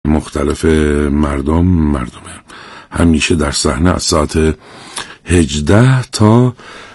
مختلف مردمه همیشه در صحنه از ساعت 18 تا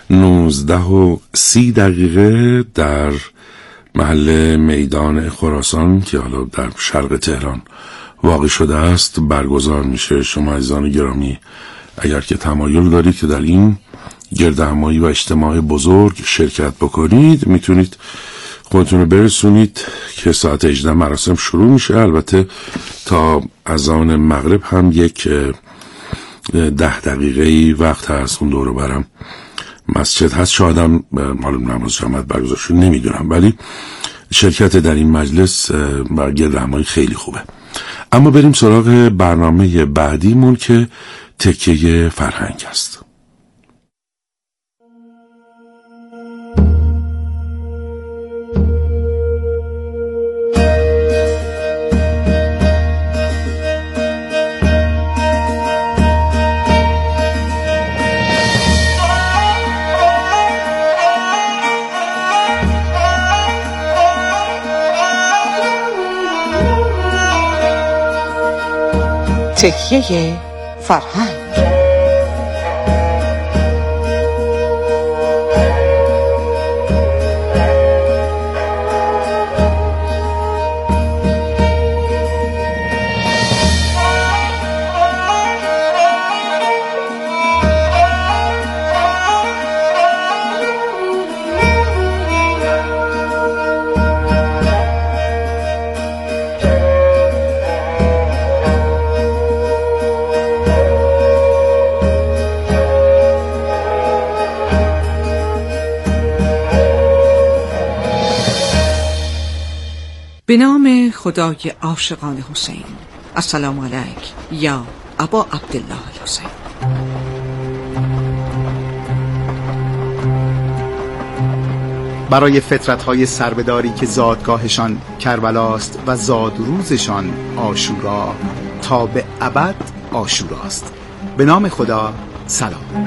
19:30 در محل میدان خراسان که حالا در شرق تهران واقع شده است برگزار میشه. شما عزیزان گرامی اگر که تمایل دارید که در این گردهمایی و اجتماع بزرگ شرکت بکنید میتونید خودتون رو برسونید که ساعت 18 مراسم شروع میشه. البته تا اذان مغرب هم یک 10 دقیقه‌ای وقت هست. اون دور و برم مسجد هست، شاید هم معلوم نماز جماعت برگزار شده نمیدونم، ولی شرکت در این مجلس بر گردهمایی خیلی خوبه. اما بریم سراغ برنامه بعدیمون که تکیه فرهنگ است. تکیه فرهنگ. به نام خدای عاشقان حسین. السلام علیک یا ابا عبدالله الحسین. برای فطرت‌های سربداری که زادگاهشان کربلاست و زادروزشان عاشورا، تا به ابد عاشوراست. به نام خدا سلام.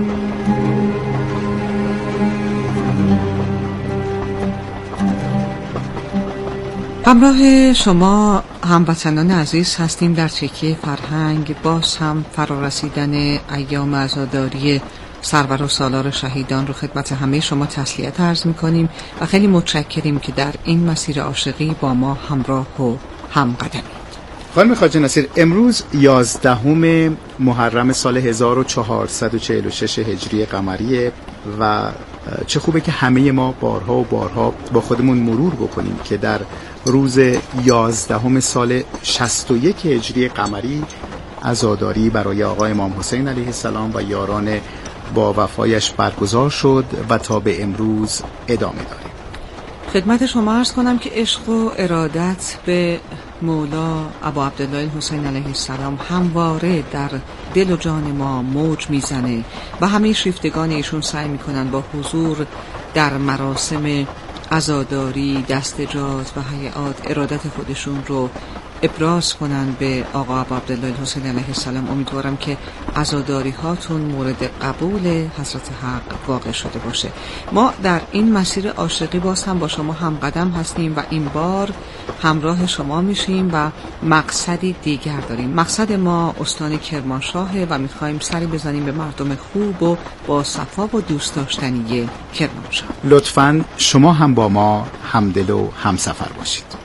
همراه شما هموطنان عزیز هستیم در تکیه فرهنگ. باز هم فرارسیدن ایام عزاداری سرور و سالار شهیدان رو خدمت همه شما تسلیت عرض می‌کنیم و خیلی متشکریم که در این مسیر عاشقی با ما همراه و همقدمید. خانم خواجه نصیر، امروز 11 محرم سال 1446 هجری قمریه و چه خوبه که همه ما بارها و بارها با خودمون مرور بکنیم که در روز 11 سال 61 هجری قمری عزاداری برای آقا امام حسین علیه السلام و یاران با وفایش برگزار شد و تا به امروز ادامه داره. خدمت شما عرض کنم که عشق و ارادت به مولا ابا عبدالله حسین علیه السلام همواره در دل و جان ما موج میزنه و همه شیفتگان ایشون سعی میکنن با حضور در مراسم عزاداری، دستجات و هیئات ارادت خودشون رو ابراز کنن به آقا ابا عبدالله حسین علیه السلام. امیدوارم که عزاداری هاتون مورد قبول حضرت حق واقع شده باشه. ما در این مسیر عاشقی باز هم با شما همقدم هستیم و این بار همراه شما میشیم و مقصدی دیگر داریم. مقصد ما استان کرمانشاهه و میخوایم سری بزنیم به مردم خوب و با صفا و دوست داشتنی کرمانشاه. لطفاً شما هم با ما همدل و همسفر باشید.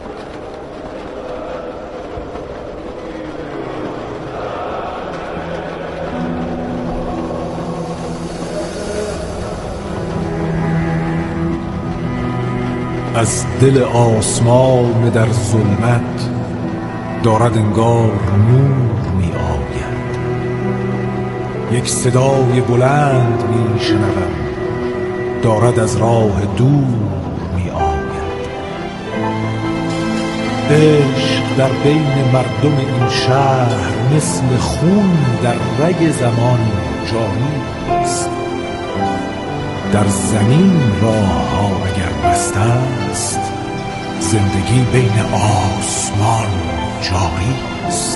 از دل آسمان در ظلمت دارد انگار نور می آید. یک صدای بلند می شنوم دارد از راه دور می آید. عشق در بین مردم این شهر مثل خون در رگ زمان جاری است. در زمین راه ها اگر بسته است، زندگی بین آسمان جاری است.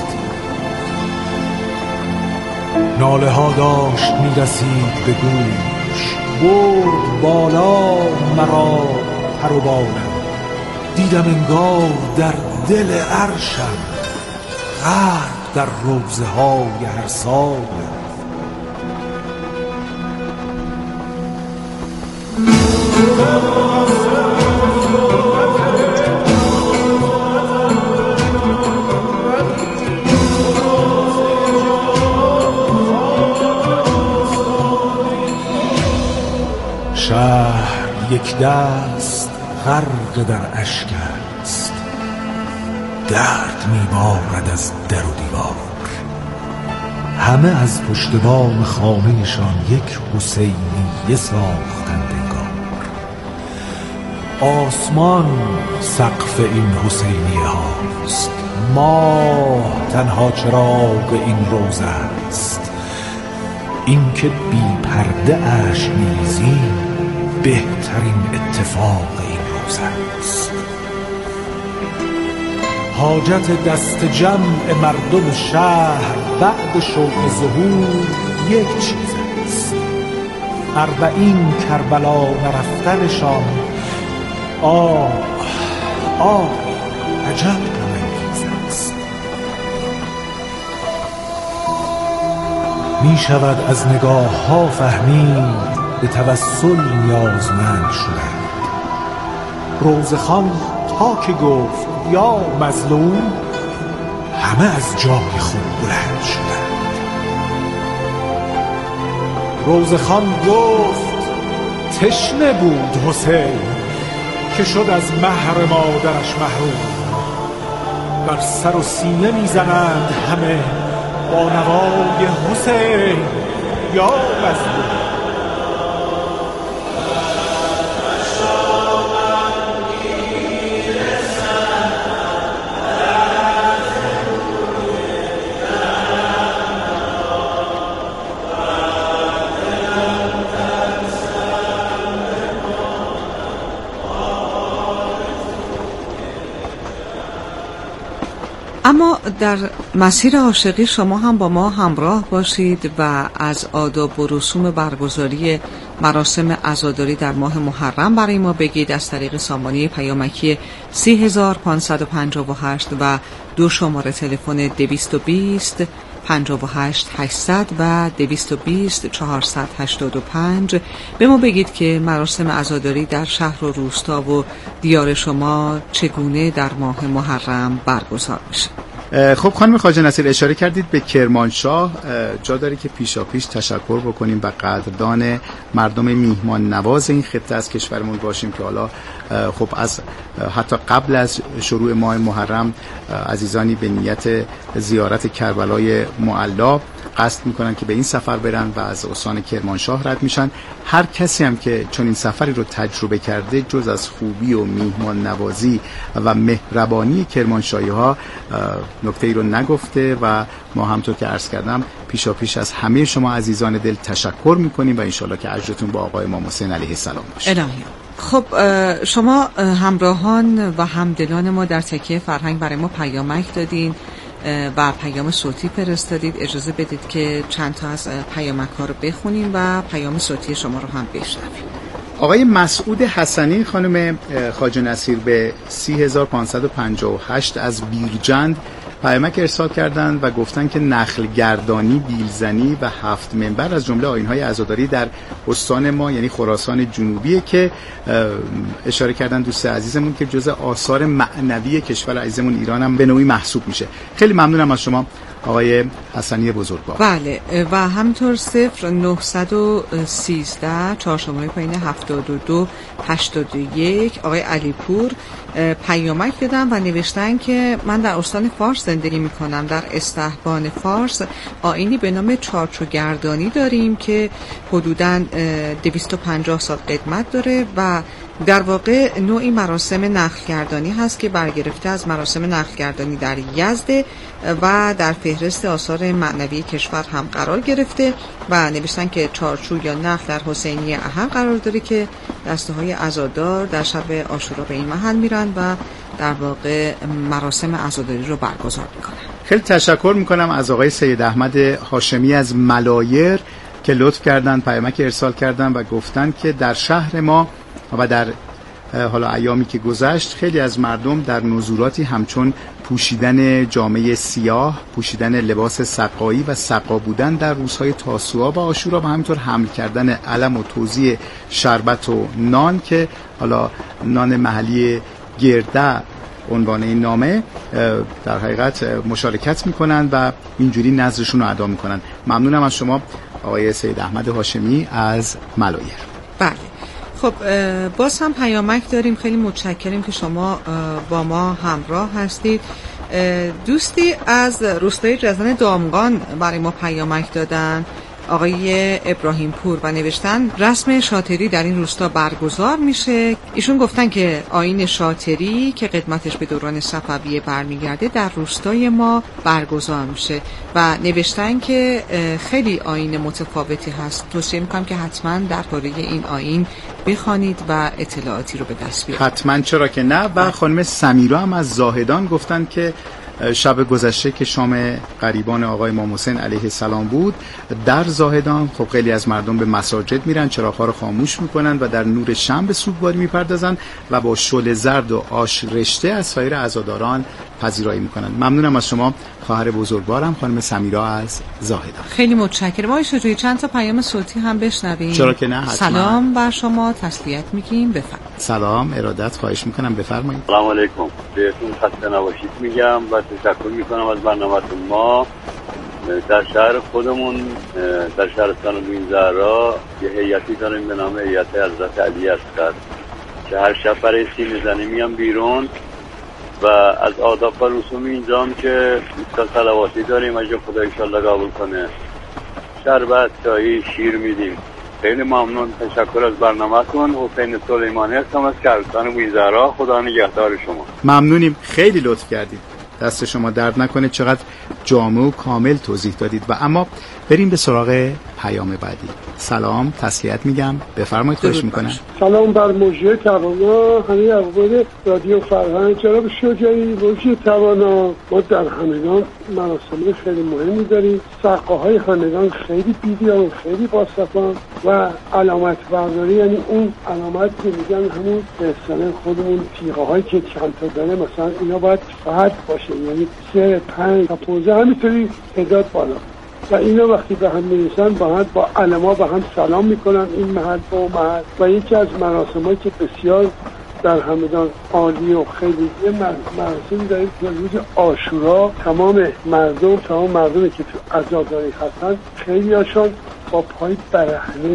ناله ها داشت می رسید به گوش، برد بالا مرا پر و بالم. دیدم انگار در دل عرشم غرق در روزه های هر سال. شهر یک دست غرق در اشک است، گرد میبارد از در و دیوار. همه از پشت بام خانهشان یک حسینیه ساختند انگار. آسمان سقف این حسینیه هاست، ماه تنها چراغ این روزه است. این که بی پرده اشک میریزیم بهترین اتفاق این روز است. حاجت دست جمع مردم شهر بعد شوق ظهور یک چیز است، 40 کربلا نرفتنشان عجب غم‌انگیز است. می شود از نگاه ها فهمید به توسل نیازمند شدند. روزخان تا که گفت یا مظلوم، همه از جای خود بلند شدند. روزخان گفت تشنه بود حسین که شد از مهر مادرش محروم. بر سر و سینه میزنند همه با نوای حسین یا مظلوم. اما در مسیر عاشقی شما هم با ما همراه باشید و از آداب و رسوم برگزاری مراسم عزاداری در ماه محرم برای ما بگید از طریق سامانه پیامکی 30558 و 2 شماره تلفن 220 58 800 و 220 485. به ما بگید که مراسم عزاداری در شهر و روستا و دیار شما چگونه در ماه محرم برگزار میشه. خب خانم خواجه نصیر، اشاره کردید به کرمانشاه. جا داره که پیشاپیش تشکر بکنیم و قدردان مردم میهمان نواز این خطه از کشورمون باشیم که حالا خب از حتی قبل از شروع ماه محرم عزیزانی به نیت زیارت کربلای معلا قصد میکنن که به این سفر برن و از استان کرمانشاه رد میشن. هر کسی هم که چون این سفری رو تجربه کرده جز از خوبی و میهمان نوازی و مهربانی کرمانشاهی ها نکته‌ای رو نگفته و ما همطور که عرض کردم پیشاپیش از همه شما عزیزان دل تشکر میکنیم و انشالله که اجرتون با آقای امام حسین علیه السلام باشه. الهی. خب شما همراهان و همدلان ما در تکیه فرهنگ برای ما پیامک دادین و پیام صوتی فرستادید. اجازه بدید که چند تا از پیامک ها رو بخونیم و پیام صوتی شما رو هم بشنویم. آقای مسعود حسنی خانم خواجه نصیر به 3558 از بیرجند پیامک ارسال کردند و گفتن که نخل گردانی، بیلزنی و 7 منبر از جمله آیین‌های عزاداری در استان ما یعنی خراسان جنوبیه که اشاره کردن دوست عزیزمون که جزء آثار معنوی کشور عزیزمون ایران هم به نوعی محسوب میشه. خیلی ممنونم از شما آقای حسنی بزرگوار. بله و همینطور 0913 4 شماره پایین 72 81 آقای علیپور پیامک دادم و نوشتن که من در استان فارس زندگی میکنم. در استحبان فارس آیینی به نام چارچوگردانی داریم که حدوداً 250 سال قدمت داره و در واقع نوعی مراسم نخلگردانی هست که برگرفته از مراسم نخلگردانی در یزد و در فهرست آثار معنوی کشور هم قرار گرفته و نوشتن که چارچوب یا نخل در حسینیه احد قرار داره که دسته های عزادار در شب عاشورا به این محل میرن و در واقع مراسم عزاداری رو برگزار میکنن. خیلی تشکر میکنم از آقای سید احمد هاشمی از ملایر که لطف کردن پیامک ارسال کردن و گفتن که در شهر ما و در حالا ایامی که گذشت خیلی از مردم در نزوراتی همچون پوشیدن جامعه سیاه، پوشیدن لباس سقایی و سقا بودن در روزهای تاسوعا و عاشورا و همینطور حمل کردن علم و توزیع شربت و نان که حالا نان محلی گرده عنوان این نامه، در حقیقت مشارکت میکنن و اینجوری نذرشون رو ادا میکنن. ممنونم از شما آقای سید احمد هاشمی از ملایر. بله، خب باز هم پیامک داریم. خیلی متشکریم که شما با ما همراه هستید. دوستی از روستای جزن دامغان برای ما پیامک دادن، آقای ابراهیم پور، و نوشتن رسم شاطری در این روستا برگزار میشه. ایشون گفتن که آیین شاطری که قدمتش به دوران صفویه برمیگرده در روستای ما برگزار میشه و نوشتن که خیلی آیین متفاوتی هست. توصیه میکنم که حتما درباره این آیین بخوانید و اطلاعاتی رو به دست بیارید. حتما، چرا که نه. و خانم سمیرا هم از زاهدان گفتن که شب گذشته که شام قریبان آقای امام حسین علیه السلام بود در زاهدان، خب خیلی از مردم به مساجد میرن، چراغ‌ها رو خاموش میکنن و در نور شمع به سوگواری میپردازن و با شعله زرد و آش رشته از سایر عزاداران پذیرایی میکنن. ممنونم از شما خواهر بزرگوارم خانم سمیرا از زاهدان. خیلی متشکرم. آقای شجاعی چند تا پیام صوتی هم بشنویم؟ چرا که نه، حتما. سلام بر شما، تسلیت میگیم، بفرمایید. سلام، ارادت، خواهش میکنم، بفرمایید. سلام علیکم، بهتون خسته نباشید میگم و تشکر میکنم از برنامه‌تون. ما در شهر خودمون در شهرستان بوئین‌زهرا یه هیئتی داریم به نام هیئت حضرت علی اصغر که هر شب برای سینه زنی میام بیرون و از آداب و رسوم اینجام که ایستگاه صلواتی داریم، اگه خدا انشالله قبول کنه شربت، چای، شیر میدیم. خیلی ممنون، تشکر از برنامه‌تون. حسین سلیمانی هستم از شهرستان بوئین‌زهرا. خدا نگهدار شما. ممنونیم، خیلی لطف کردید، دست شما درد نکنه، چقدر جامع و کامل توضیح دادید. و اما بریم به سراغ پیام بعدی. سلام، تسلیت میگم، بفرمایید، خواهش میکنم. سلام بر مجری توانا، همه اقوال رادیو فرهنگ. جناب شجاعی، مجری توانا، ما در همدان مراسم خیلی مهمی داریم. سقاهای همدان خیلی بی‌دیان، خیلی باصفان و علامت برداری، یعنی اون علامت که میگن همون به اصطلاح خودمون تیغه هایی که چند تا داره، مثلا اینا باید فرد باشه، یعنی 3 5 تا 15 همینطوری تعداد بالا و اینا وقتی به هم میرسن با علما به هم سلام میکنن، این محل با اون محل. و یکی از مراسمایی که بسیار در همدان عالی و خیلی مراسمی داریم که روز عاشورا تمام مردمی که تو عزاداری هستن خیلی هاشون با پای برهنه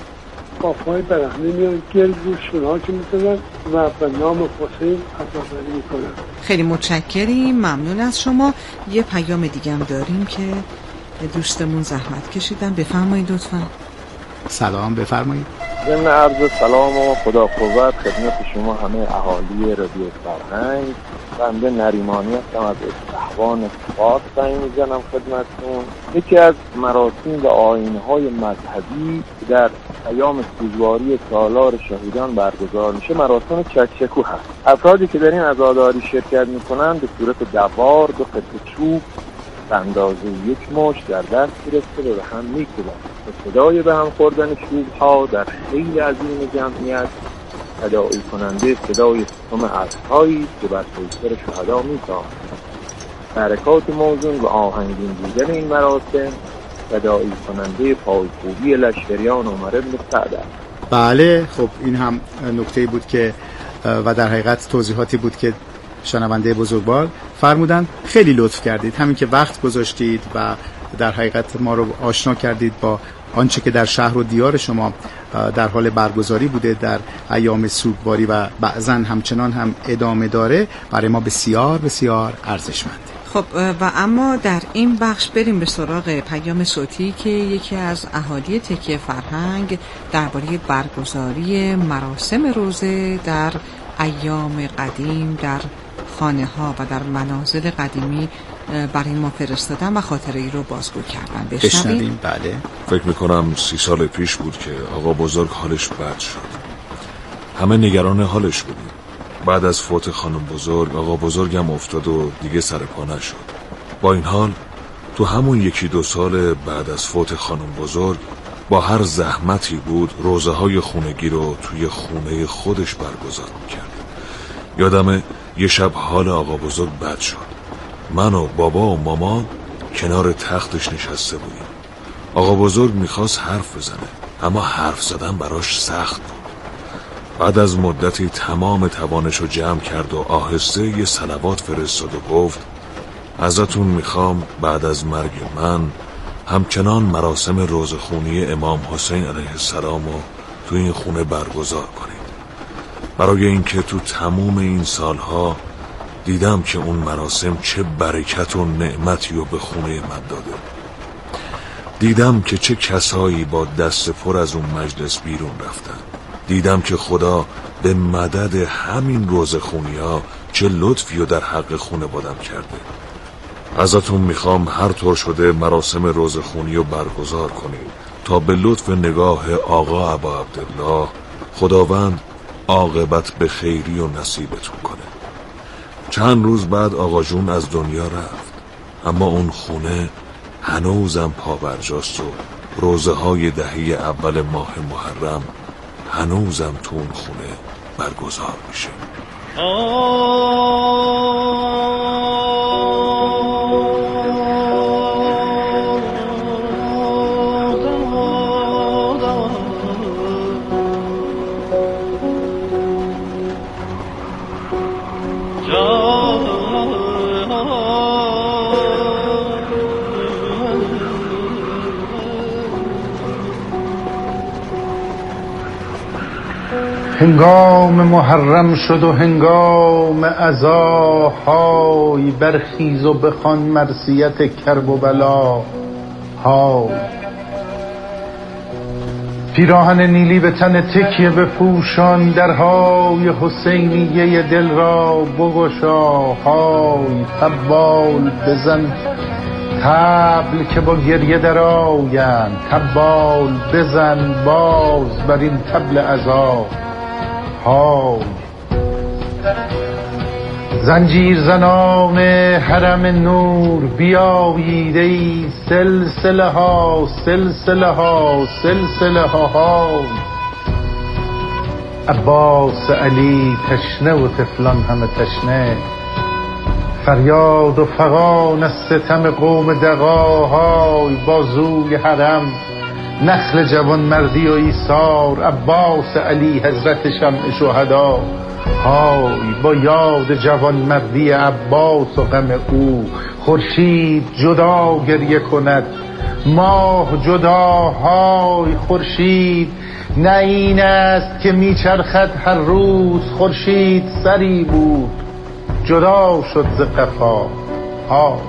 میان گل رو شونها که میکنن و به نام حسین عزاداری میکنن. خیلی متشکریم، ممنون از شما. یه پیام دیگه هم داریم که دوستمون زحمت کشیدن، بفرمایید لطفا. سلام، بفرمایید. ضمن عرض سلام و خدا قوت خدمت شما همه اهالی رادیو فرهنگ. بنده نریمانی هستم از استحوان فاس زنگ میزنم خدمتتون. یکی از مراسم و آیین‌های مذهبی در ایام سوگواری سالار شهیدان برگزار میشه مراسم چکچکو هست. افرادی که در این عزاداری شرکت میکنن به صورت دوار 2 قطعه چوب به اندازه 1 مشت در دست گرفته و به هم میکوبند. صدای به هم خوردن چوب‌ها در خیلی عظیم جمعیت تداعی کننده صدای ستم اسب‌هایی که بر پیکر شهدا میتاخت. حرکات موزون و آهنگین بودن این مراسم تداعی کننده پایکوبی لشکریان عمر بن سعد است. بله، خب این هم نکته بود که و در حقیقت توضیحاتی بود که شنونده بزرگوار فرمودن. خیلی لطف کردید، همین که وقت گذاشتید و در حقیقت ما رو آشنا کردید با آنچه که در شهر و دیار شما در حال برگزاری بوده در ایام سوگواری و بعضاً همچنان هم ادامه داره، برای ما بسیار بسیار ارزشمنده. خب و اما در این بخش بریم به سراغ پیام صوتی که یکی از اهالی تکیه فرهنگ درباره برگزاری مراسم روزه در ایام قدیم در خانه ها و در منازل قدیمی برای ما فرستادن و خاطره ای رو بازگو کردن. بشنویم. بله، فکر میکنم 30 سال پیش بود که آقا بزرگ حالش بد شد. همه نگران حالش بودیم. بعد از فوت خانم بزرگ، آقا بزرگم افتاد و دیگه سر پا نشد. با این حال تو همون 1-2 سال بعد از فوت خانم بزرگ با هر زحمتی بود روزه های خونگی رو توی خونه خودش برگزار میکرد. یادمه یه شب حال آقا بزرگ بد شد. من و بابا و مامان کنار تختش نشسته بودیم. آقا بزرگ میخواست حرف بزنه، اما حرف زدن براش سخت بود. بعد از مدتی تمام توانشو جمع کرد و آهسته یه صلوات فرستاد و گفت ازتون میخوام بعد از مرگ من همچنان مراسم روزخونی امام حسین علیه السلام رو تو این خونه برگزار کنید، برای اینکه تو تموم این سالها دیدم که اون مراسم چه برکت و نعمتی رو به خونه من داده. دیدم که چه کسایی با دست پر از اون مجلس بیرون رفتن. دیدم که خدا به مدد همین روزخونی ها چه لطفی رو در حق خونه بادم کرده. ازتون میخوام هر طور شده مراسم روزخونی رو برگزار کنید تا به لطف نگاه آقا ابا عبدالله خداوند عاقبت به خیری و نصیبتون کنه. چند روز بعد آقا جون از دنیا رفت، اما اون خونه هنوزم پابرجاست و روزه های دهه اول ماه محرم هنوزم تو اون خونه برگزار میشه. هنگام محرم شد و هنگام عزاهای، برخیز و بخوان مرثیت کرب و بلا های. پیراهن نیلی به تن تکیه بپوشان، درهای حسینیه دل را بگشا های. طبال بزن طبل که با گریه در آیند، طبال بزن باز بر این طبل عزا های. زنجیر زنان حرم نور بیایید ای سلسله ها سلسله ها سلسله ها. عباس علی تشنه و طفلان همه تشنه، فریاد و فغان از ستم قوم دغاهای. بازوی حرم نخل جوان مردی و ایثار، عباس علی حضرت شمع شهدا های. با یاد جوان مردی عباس و غم او، خورشید جدا گریه کند ماه جدا های. خورشید نه این است که میچرخد هر روز، خورشید سری بود جدا شد ز قفا ها.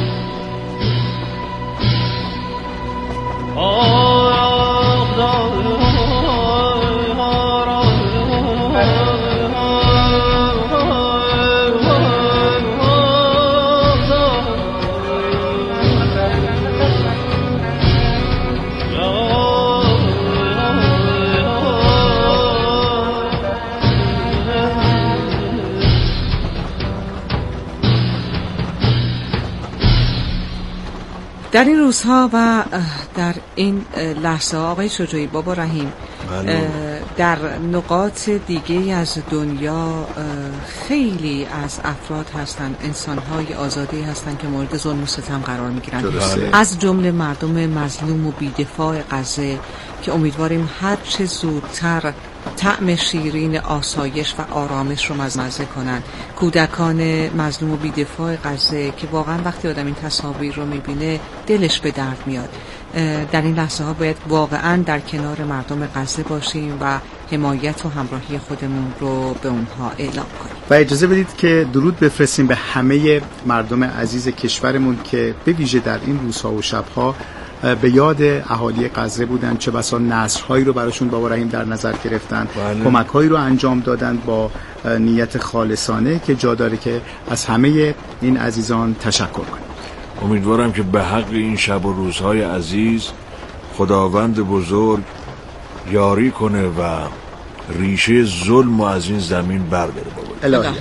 در این روزها و در این لحظه آقای شجاعی بابا رحیم، در نقاط دیگه از دنیا خیلی از افراد هستن، انسان‌های آزاده هستن که مورد ظلم و ستم قرار میگیرن، از جمله مردم مظلوم و بی‌دفاع غزه که امیدواریم هر چه زودتر طعم شیرین آسایش و آرامش رو مزه کنن. کودکان مظلوم و بی‌دفاع غزه که واقعا وقتی آدم این تصاویر رو میبینه دلش به درد میاد. در این لحظه ها باید واقعا در کنار مردم غزه باشیم و حمایت و همراهی خودمون رو به اونها اعلام کنیم. و اجازه بدید که درود بفرستیم به همه مردم عزیز کشورمون که به ویژه در این روزها و شبها به یاد اهالی غزه بودن، چه بسا نصرهایی رو براشون بابا رحیم در نظر گرفتن، کمک‌هایی رو انجام دادن با نیت خالصانه که جا داره که از همه این عزیزان تشکر کنیم. امیدوارم که به حق این شب و روزهای عزیز خداوند بزرگ یاری کنه و ریشه ظلم و از این زمین برداره بابا. الهی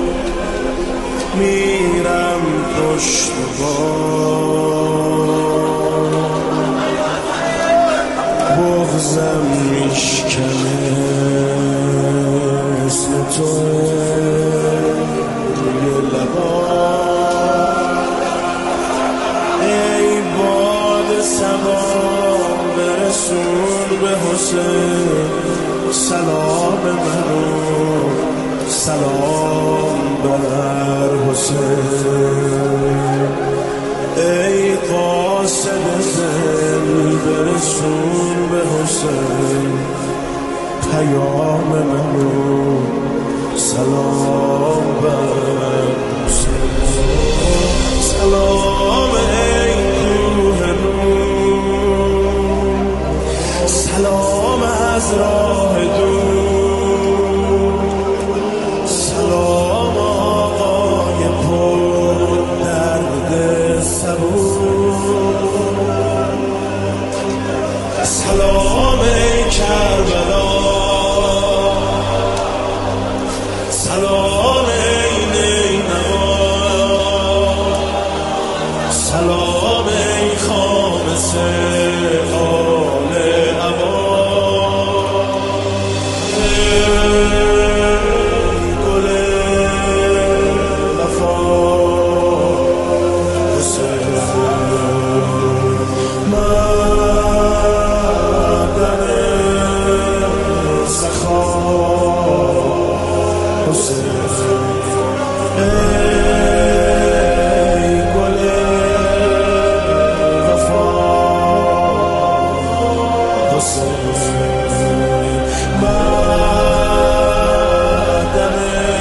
میرم پشت بام بازم میشکنه اسم توی لبا. ای باد سبا برسون به حسین سلام منو، سلام بر حسین. ای قاصد دل برسون به حسین پیام منو، سلام بر حسین. سلام ای کوه نور، سلام از راه دور، سلام آقای پر درد صبور. سلام ای کربلا، سلام ای نینوا، سلام ای خامس آل عبا. گل وفا حسین، مادر سخا حسین. ای گل وفا حسین، مادر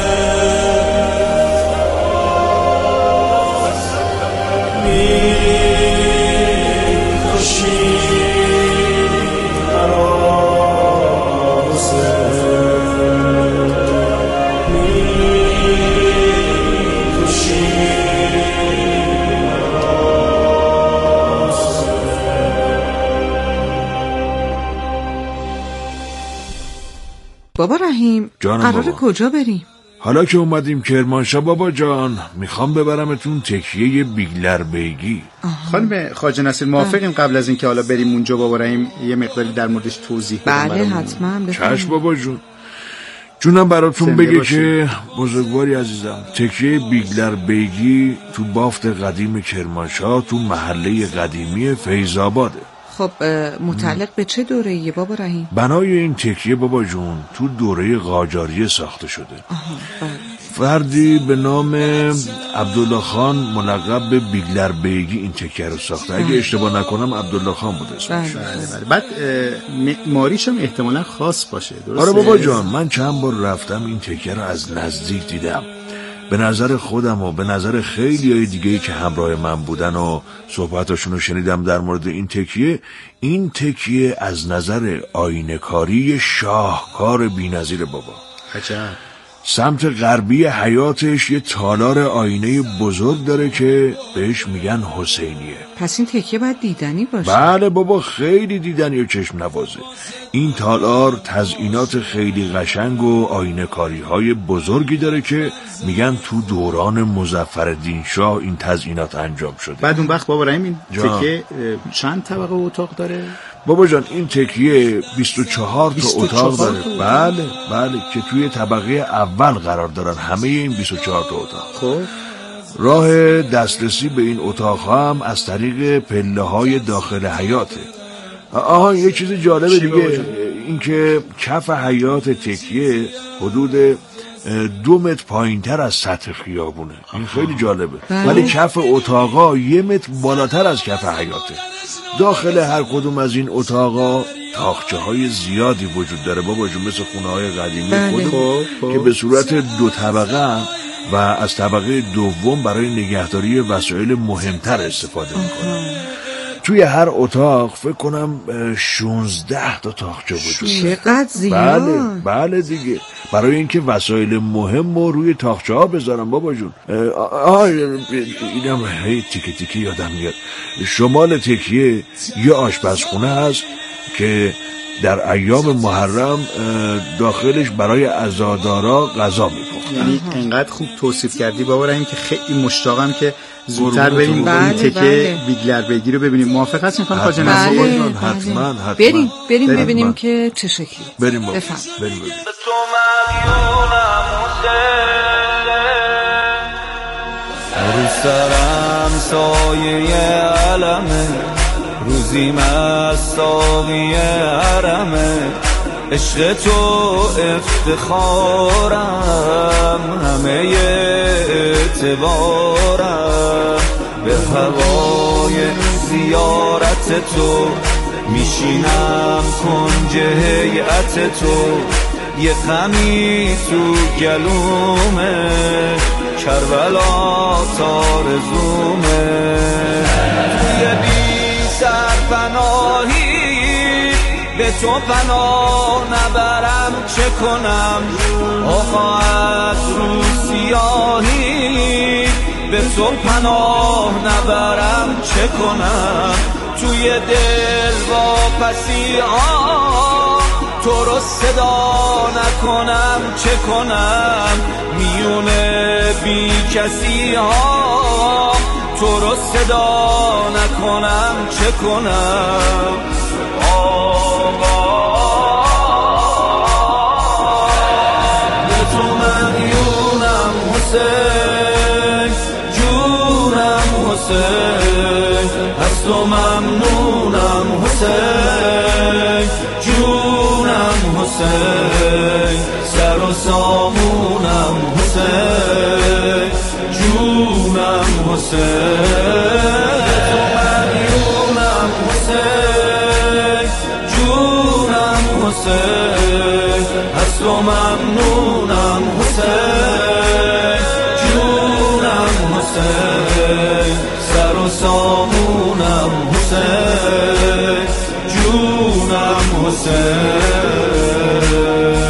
میکشی مرا حسین، میکشی بابا رحیم جانم قراره بابا. کجا بریم؟ حالا که اومدیم کرمانشاه بابا جان، میخوام ببرمتون تکیه بیگلر بیگی. خانم خواجه نصیر موافقیم قبل از اینکه حالا بریم اونجا بابا رحیم یه مقداری در موردش توضیح بدیم؟ بله حتما بفرمایید. چشم بابا جون. جونم براتون زنده بگه باشی. که بزرگواری عزیزم، تکیه بیگلر بیگی تو بافت قدیم کرمانشاه تو محله قدیمی فیض‌آباده. خب متعلق به چه دوره‌ایه بابا رحیم؟ بنای این تکیه بابا جون تو دوره قاجاریه ساخته شده. بله. فردی به نام عبدالله خان ملقب به بیگلر بیگی این تکیه رو ساخته. اگه اشتباه نکنم عبدالله خان بود اسمش. بله. بعد معماریش هم احتمالاً خاص باشه، درسته؟ آره بابا جان، من چند بار رفتم این تکیه رو از نزدیک دیدم. به نظر خودم و به نظر خیلی های دیگه‌ای که همراه من بودن و صحبتاشون رو شنیدم در مورد این تکیه از نظر آینه‌کاری شاهکار بی‌نظیر بابا. عجب. سمت غربی حیاتش یه تالار آینه بزرگ داره که بهش میگن حسینیه. پس این تکیه باید دیدنی باشه. بله بابا، خیلی دیدنی و چشم نوازه. این تالار تزئینات خیلی قشنگ و آینه‌کاری های بزرگی داره که میگن تو دوران مظفرالدین شاه این تزئینات انجام شده. بعد اون وقت بابا رحیم این تکیه چند طبقه اتاق داره؟ بابا جان این تکیه 24 تا اتاق داره. بله که توی طبقه اول قرار دارن همه این 24 تا اتاق. خب راه دسترسی به این اتاق هم از طریق پله های داخل حیاته. یه چیز جالبه دیگه، اینکه کف حیات تکیه حدود 2 متر پایین تر از سطح خیابونه. این خیلی جالبه. ولی کف اتاقا 1 متر بالاتر از کف حیاته. داخل هر کدوم از این اتاقا تاقچه های زیادی وجود داره بابا جون، مثل خونه های قدیمی خودمون که به صورت 2 طبقه و از طبقه دوم برای نگهداری وسایل مهمتر استفاده میکنن. توی هر اتاق فکر کنم 16 تا تاقچه وجود داره. چقدر زیاد. بله دیگه، برای اینکه وسایل مهم رو روی تاقچه ها بذارم بابا جون. اینم هی تیکه تیکه یادم میاد. شمال تکیه یه آشپزخونه هست که در ایام محرم داخلش برای عزادارا غذا میپخته. یعنی انقدر خوب توصیف کردی بابا رحیم که خیلی مشتاقم که زودتر بریم بله، این تکه بله. ویگلر بیگی رو ببینیم. موافق هستین خانم خواجه بله، نصیر؟ بله. حتما بریم ببینیم که چه شکلی. بریم بابا. بفهم. بریم. رو سرم سایه علمه، روزیم از ساقی حرمه، عشق تو افتخارم، همه اعتبارم، به هوای زیارت تو میشینم کنج هیئت تو، یه غمی تو گلومه، کربلا تارزومه، توی بی سرپناهی به تو پناه نبرم چه کنم، آقا از رو سیاهی به تو پناه نبرم چه کنم، توی دل واپسی تو رو صدا نکنم چه کنم، میونه بی کسی ها تو رو صدا نکنم چه کنم. به تو مدیونم حسین، جونم حسین، از تو ممنونم حسین، جونم حسین، سر و سامونم حسین، جونم حسین، تو مدیونم حسین، جونم حسین، از تو ممنونم حسین، جونم حسین، سر و سامونم حسین، جونم حسین،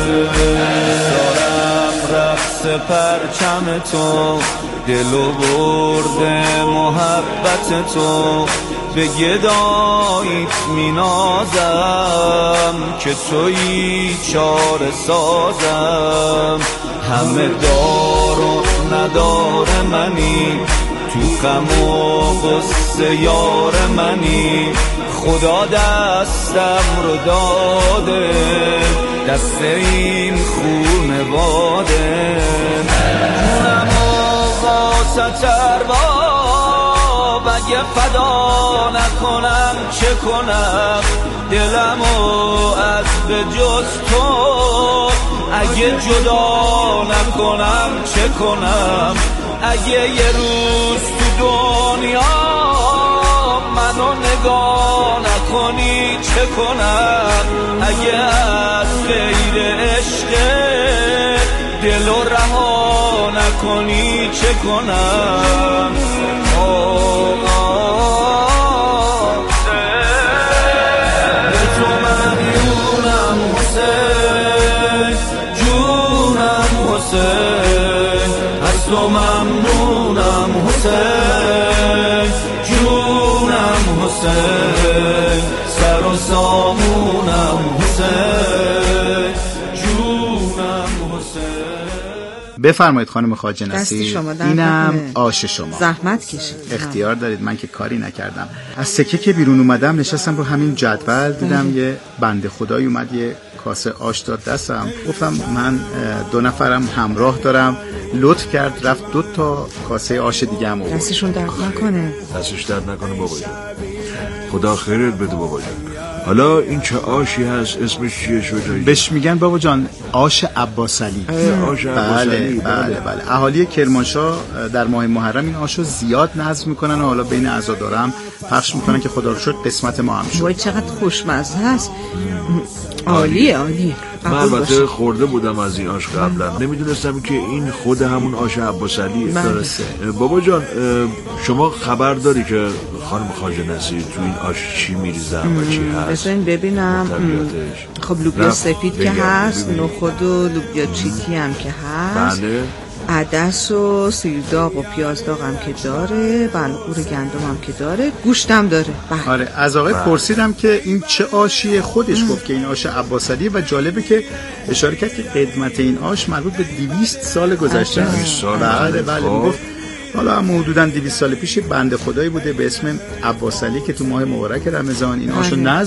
دارم رقص پرچم تو، دل و برده محبت تو، به گداییت می نازم که تویی چاره سازم، همه دار و ندار منی، تو غم و غصه یار منی، خدا دستم رو داده، دست این خونواده، جونم و واسط ارباب اگه فدا نکنم چه کنم، دلم و از به جز تو اگه جدا نکنم چه کنم، اگه یه روز تو دنیا منو نگاه نکنی چه کنم، اگه از غیر عشق دل و رها نکنی چه کنم. به تو مدیونم حسین، جونم حسین، از تو ممنونم حسین، جونم حسین، سر و سامونم حسین، جونم حسین. بفرمایید خانم خواجه دستی نصیر، شما در اینم کنه. آش شما. زحمت کشید. اختیار دارید، من که کاری نکردم. از سکه که بیرون اومدم نشستم رو همین جدول، دیدم یه بنده خدایی اومد یه کاسه آش داد دستم، گفتم من 2 نفرم همراه دارم، لطف کرد رفت 2 تا کاسه آش دیگه هم آورد. دستشون درد نکنه. دستش درد نکنه بابا جان، خدا خیرت بده بابا جان. حالا این چه آشی هست، اسمش چیه شجاعی؟ بهش میگن بابا جان آش عباسعلی. آش عباسعلی. بله. اهالی کرمانشاه در ماه محرم این آشو زیاد نظم میکنن و حالا بین عزادارم پخش میکنن که خدا رو شکر قسمت ما هم شد. وای چقدر خوشمزه هست. عالیه. من البته خورده بودم از این آش قبلا، نمیدونستم که این خود همون آش عباسعلیه. درسته. بابا جان شما خبر داری که خانم خواجه نصیر تو این آش چی میریزن و چی هست؟ بذارین ببینم. خب لوبیا سفید که هست، نخود و لوبیا چیتی هم که هست. بله. عدس و سیرداغ و پیازداغ هم که داره، بلغور گندم هم که داره، گوشتم داره. آره از آقای پرسیدم که این چه آشیه، خودش گفت که این آش عباسعلی و جالبه که اشاره کرد که قدمت این آش مربوط به 200 سال گذشته است. بله میگفت حالا هم حدوداً 200 سال پیش بنده خدایی بوده به اسم عباسعلی که تو ماه مبارک رمضان این آشو نذر